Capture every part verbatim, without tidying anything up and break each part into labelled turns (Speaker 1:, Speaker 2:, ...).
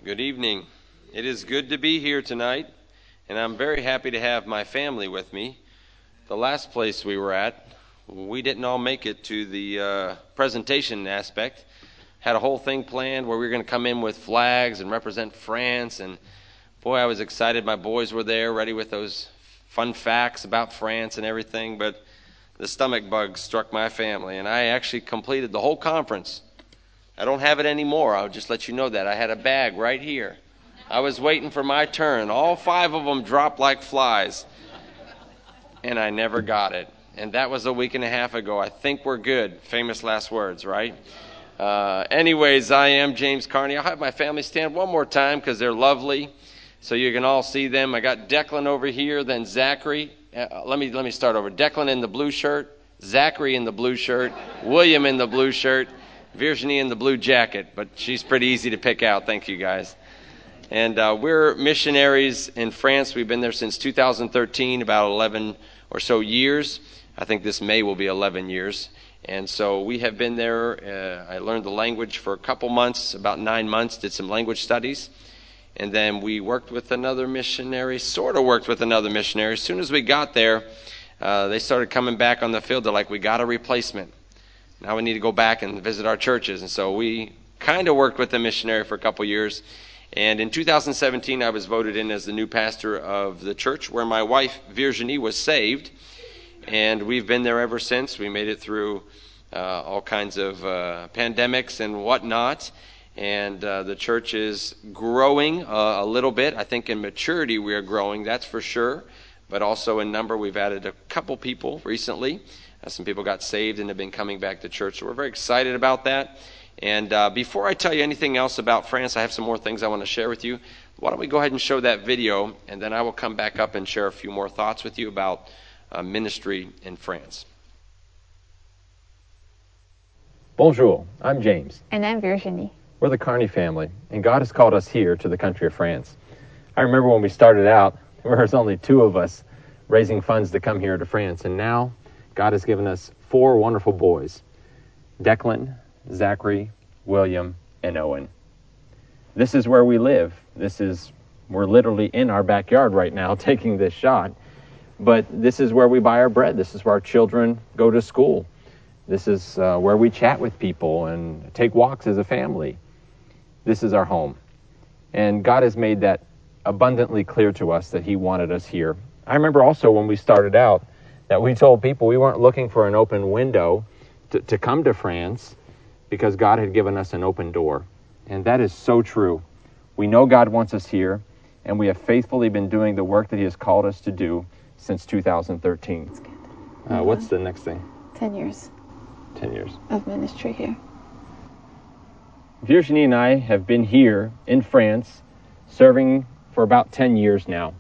Speaker 1: Good evening. It is good to be here tonight, and I'm very happy to have my family with me. The last place we were at, we didn't all make it to the uh, presentation aspect. Had a whole thing planned where we were going to come in with flags and represent France, and boy, I was excited. My boys were there, ready with those fun facts about France and everything, but the stomach bug struck my family, and I actually completed the whole conference. I don't have it anymore. I'll just let you know that. I had a bag right here. I was waiting for my turn. All five of them dropped like flies, and I never got it. And that was a week and a half ago. I think we're good. Famous last words, right? Uh, anyways, I am James Carney. I'll have my family stand one more time because they're lovely, so you can all see them. I got Declan over here, then Zachary. Uh, let me let me start over. Declan in the blue shirt, Zachary in the blue shirt, William in the blue shirt, Virginie in the blue jacket, but she's pretty easy to pick out. Thank you, guys. And uh, we're missionaries in France. We've been there since two thousand thirteen, about eleven or so years. I think this May will be eleven years. And so we have been there. Uh, I learned the language for a couple months, about nine months, did some language studies. And then we worked with another missionary, sort of worked with another missionary. As soon as we got there, uh, they started coming back on the field. They're like, we got a replacement. Now we need to go back and visit our churches. And so we kind of worked with the missionary for a couple years. And in two thousand seventeen, I was voted in as the new pastor of the church where my wife, Virginie, was saved. And we've been there ever since. We made it through uh, all kinds of uh, pandemics and whatnot. And uh, the church is growing uh, a little bit. I think in maturity we are growing, that's for sure. But also in number, we've added a couple people recently. Uh, some people got saved and have been coming back to church. So we're very excited about that. And uh, before I tell you anything else about France, I have some more things I want to share with you. Why don't we go ahead and show that video, and then I will come back up and share a few more thoughts with you about uh, ministry in France.
Speaker 2: Bonjour, I'm James.
Speaker 3: And I'm Virginie.
Speaker 2: We're the Carney family, and God has called us here to the country of France. I remember when we started out, there was only two of us raising funds to come here to France, and now God has given us four wonderful boys, Declan, Zachary, William, and Owen. This is where we live. This is, we're literally in our backyard right now taking this shot, but this is where we buy our bread. This is where our children go to school. This is uh, where we chat with people and take walks as a family. This is our home. And God has made that abundantly clear to us that he wanted us here. I remember also when we started out that we told people we weren't looking for an open window to, to come to France because God had given us an open door. And that is so true. We know God wants us here, and we have faithfully been doing the work that he has called us to do since two thousand thirteen.
Speaker 3: That's good.
Speaker 2: Uh,
Speaker 3: Uh-huh.
Speaker 2: What's the next thing?
Speaker 3: Ten years
Speaker 2: Ten years.
Speaker 3: of ministry here.
Speaker 2: Virginie and I have been here in France serving for about ten years now.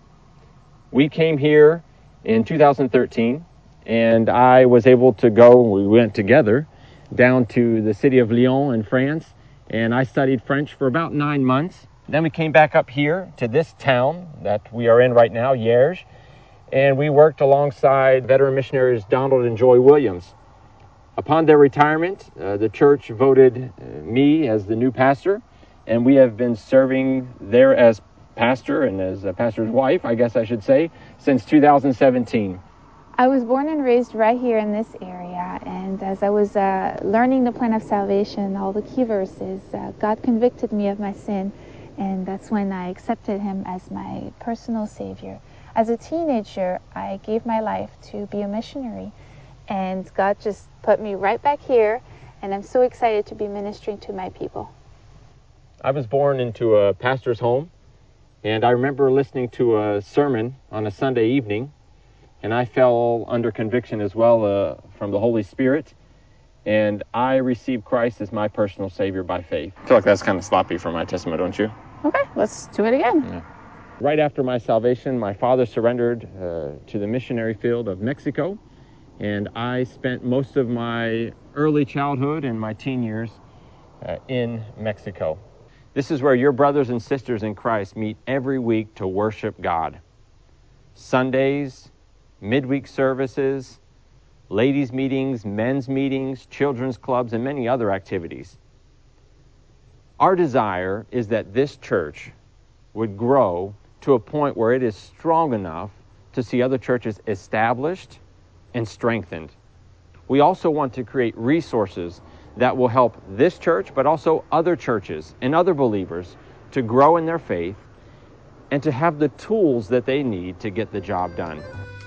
Speaker 2: We came here in two thousand thirteen, and I was able to go, we went together, down to the city of Lyon in France, and I studied French for about nine months. Then we came back up here to this town that we are in right now, Liège, and we worked alongside veteran missionaries Donald and Joy Williams. Upon their retirement, uh, the church voted uh, me as the new pastor, and we have been serving there as pastor and as a pastor's wife, I guess I should say, since two thousand seventeen.
Speaker 3: I was born and raised right here in this area, and as I was uh, learning the plan of salvation, all the key verses, uh, God convicted me of my sin, and that's when I accepted him as my personal savior. As a teenager, I gave my life to be a missionary, and God just put me right back here, and I'm so excited to be ministering to my people.
Speaker 2: I was born into a pastor's home, and I remember listening to a sermon on a Sunday evening, and I fell under conviction as well uh, from the Holy Spirit, and I received Christ as my personal Savior by faith. I feel like that's kind of sloppy for my testimony, don't you?
Speaker 3: Okay, let's do it again.
Speaker 2: Yeah. Right after my salvation, my father surrendered uh, to the missionary field of Mexico, and I spent most of my early childhood and my teen years uh, in Mexico. This is where your brothers and sisters in Christ meet every week to worship God. Sundays, midweek services, ladies' meetings, men's meetings, children's clubs, and many other activities. Our desire is that this church would grow to a point where it is strong enough to see other churches established and strengthened. We also want to create resources that will help this church, but also other churches and other believers to grow in their faith and to have the tools that they need to get the job done.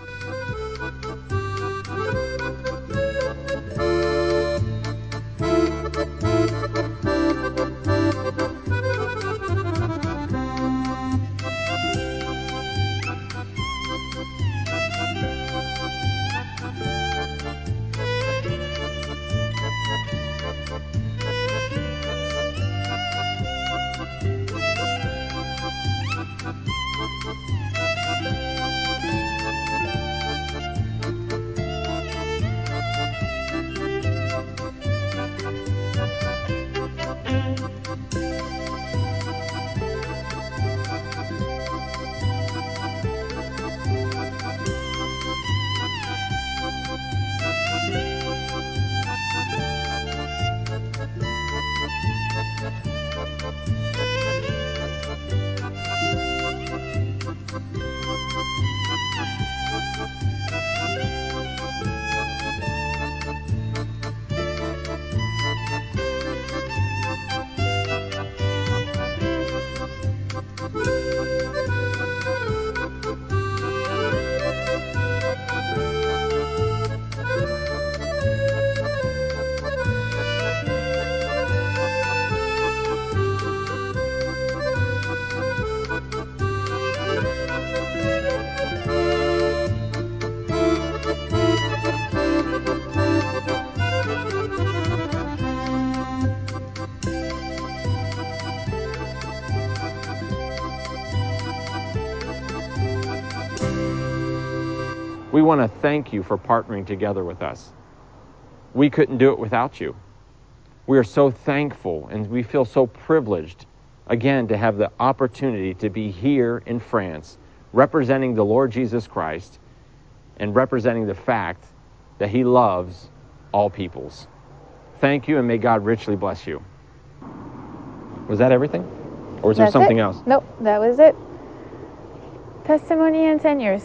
Speaker 2: We want to thank you for partnering together with us. We couldn't do it without you. We are so thankful and we feel so privileged, again, to have the opportunity to be here in France, representing the Lord Jesus Christ and representing the fact that He loves all peoples. Thank you, and may God richly bless you. Was that everything? Or was there
Speaker 3: That's
Speaker 2: something
Speaker 3: it.
Speaker 2: else?
Speaker 3: Nope, that was it. Testimony and tenures.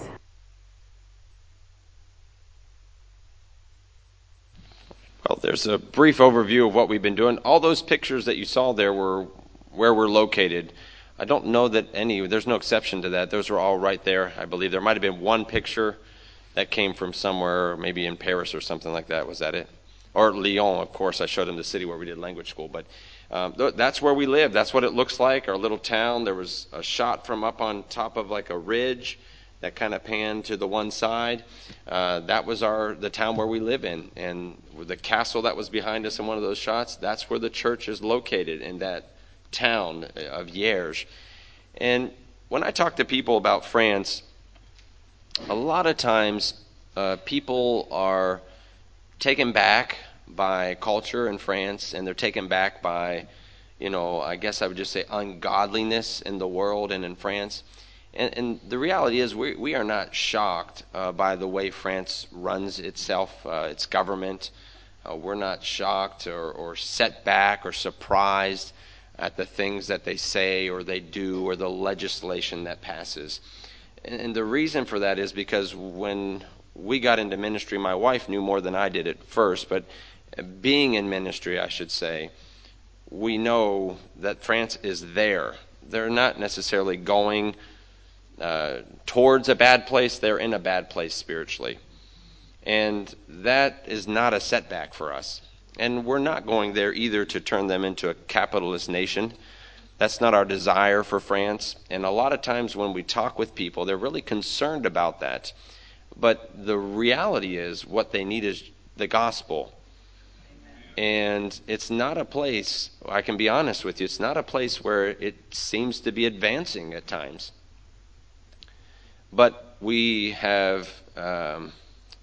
Speaker 1: Well, there's a brief overview of what we've been doing. All those pictures that you saw there were where we're located. I don't know that any, there's no exception to that. Those were all right there. I believe there might have been one picture that came from somewhere, maybe in Paris or something like that. Was that it? Or Lyon, of course. I showed them the city where we did language school. But um, th- that's where we live. That's what it looks like, our little town. There was a shot from up on top of like a ridge that kind of panned to the one side. Uh, that was our the town where we live in. And the castle that was behind us in one of those shots, that's where the church is located, in that town of Liège. And when I talk to people about France, a lot of times uh, people are taken back by culture in France, and they're taken back by, you know, I guess I would just say ungodliness in the world and in France. And, and the reality is we, we are not shocked uh, by the way France runs itself, uh, its government. Uh, we're not shocked or, or set back or surprised at the things that they say or they do or the legislation that passes. And, and the reason for that is because when we got into ministry, my wife knew more than I did at first, but being in ministry, I should say, we know that France is there. They're not necessarily going uh, towards a bad place. They're in a bad place spiritually. And that is not a setback for us. And we're not going there either to turn them into a capitalist nation. That's not our desire for France. And a lot of times when we talk with people, they're really concerned about that. But the reality is what they need is the gospel. And it's not a place, I can be honest with you, it's not a place where it seems to be advancing at times. But we have um,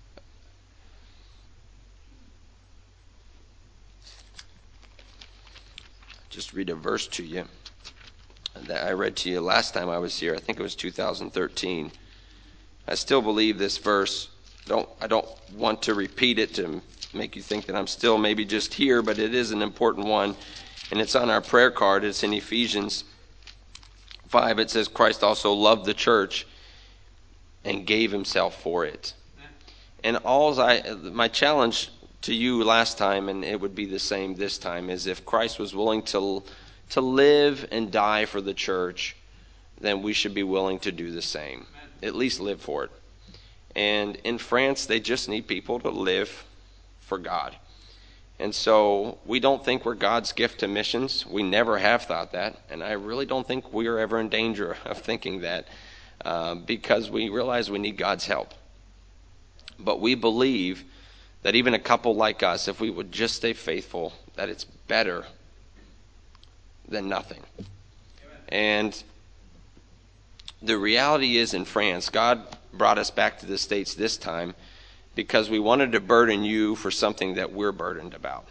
Speaker 1: just read a verse to you that I read to you last time I was here. I think it was two thousand thirteen. I still believe this verse. Don't I don't want to repeat it to make you think that I'm still maybe just here, but it is an important one. And it's on our prayer card. It's in Ephesians five. It says, Christ also loved the church and gave himself for it. And all I, my challenge to you last time, and it would be the same this time, is if Christ was willing to, to live and die for the church, then we should be willing to do the same. At least live for it. And in France, they just need people to live for God. And so we don't think we're God's gift to missions. We never have thought that. And I really don't think we are ever in danger of thinking that uh, because we realize we need God's help. But we believe that even a couple like us, if we would just stay faithful, that it's better than nothing. And the reality is in France, God brought us back to the States this time because we wanted to burden you for something that we're burdened about.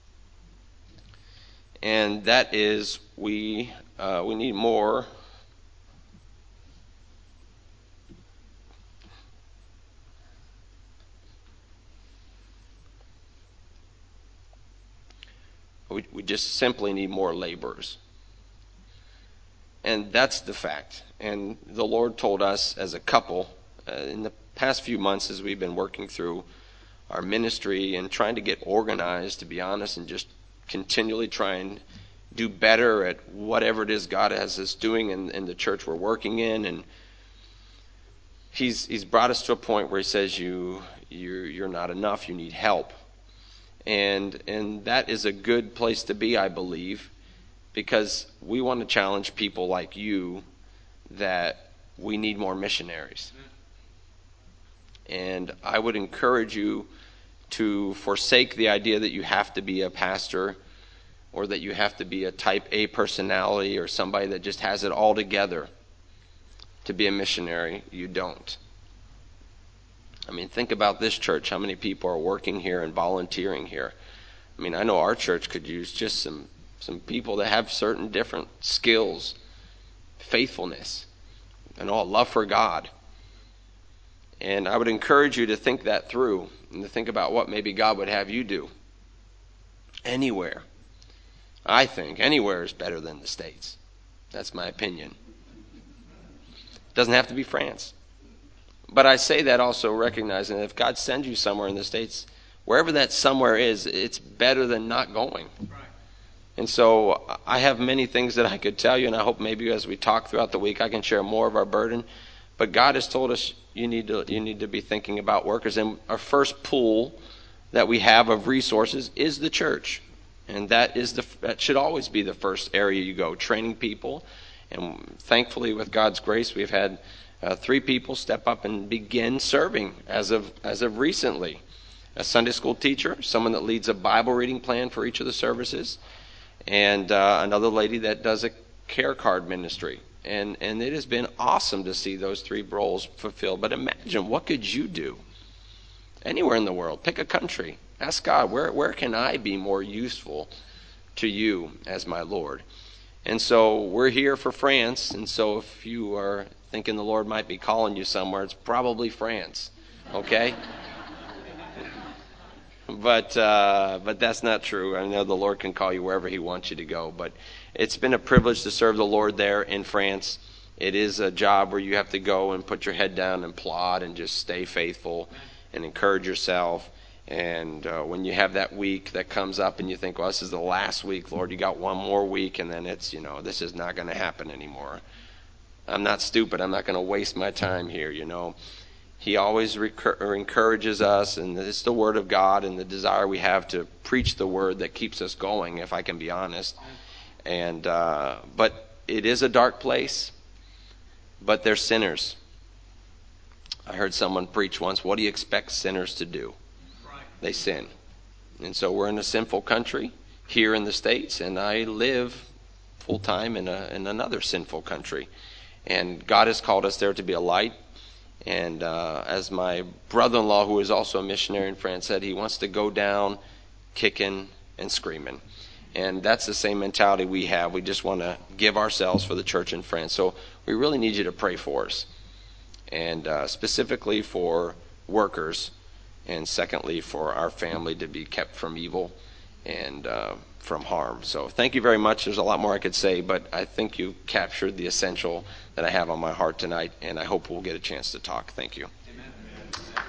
Speaker 1: And that is we uh, we need more we, we just simply need more laborers. And that's the fact. And the Lord told us as a couple uh, in the past few months as we've been working through our ministry and trying to get organized, to be honest, and just continually try and do better at whatever it is God has us doing in, in the church we're working in. And he's he's brought us to a point where he says, you, you're, you're not enough, you need help. And and that is a good place to be, I believe, because we want to challenge people like you that we need more missionaries. And I would encourage you to forsake the idea that you have to be a pastor or that you have to be a type A personality or somebody that just has it all together to be a missionary. You don't. I mean, think about this church, how many people are working here and volunteering here. I mean, I know our church could use just some some people that have certain different skills, faithfulness, and all love for God. And I would encourage you to think that through and to think about what maybe God would have you do. Anywhere. I think anywhere is better than the States. That's my opinion. It doesn't have to be France. But I say that also recognizing that if God sends you somewhere in the States, wherever that somewhere is, it's better than not going. And so I have many things that I could tell you, and I hope maybe as we talk throughout the week I can share more of our burden. But God has told us you need to you need to be thinking about workers. And our first pool that we have of resources is the church. And that is the that should always be the first area you go, training people. And thankfully, with God's grace, we've had uh, three people step up and begin serving as of as of recently. A Sunday school teacher, someone that leads a Bible reading plan for each of the services, and uh, another lady that does a care card ministry. And and it has been awesome to see those three roles fulfilled. But imagine, what could you do anywhere in the world? Pick a country. Ask God, where where can I be more useful to you as my Lord? And so we're here for France. And so if you are thinking the Lord might be calling you somewhere, it's probably France. Okay? But uh, but that's not true. I know the Lord can call you wherever he wants you to go. But it's been a privilege to serve the Lord there in France. It is a job where you have to go and put your head down and plod and just stay faithful and encourage yourself. And uh, when you have that week that comes up and you think, well, this is the last week, Lord, you got one more week, and then it's, you know, this is not going to happen anymore. I'm not stupid. I'm not going to waste my time here, you know. He always recur- encourages us, and it's the Word of God and the desire we have to preach the Word that keeps us going, if I can be honest. And uh, but it is a dark place, but they're sinners. I heard someone preach once, what do you expect sinners to do? They sin. And so we're in a sinful country here in the States, and I live full-time in, a, in another sinful country. And God has called us there to be a light. And uh, as my brother-in-law, who is also a missionary in France, said, he wants to go down kicking and screaming. And that's the same mentality we have. We just want to give ourselves for the church in France. So we really need you to pray for us. And uh, specifically for workers. And secondly, for our family to be kept from evil. and uh, from harm. So thank you very much. There's a lot more I could say, but I think you captured the essential that I have on my heart tonight, and I hope we'll get a chance to talk. Thank you. Amen.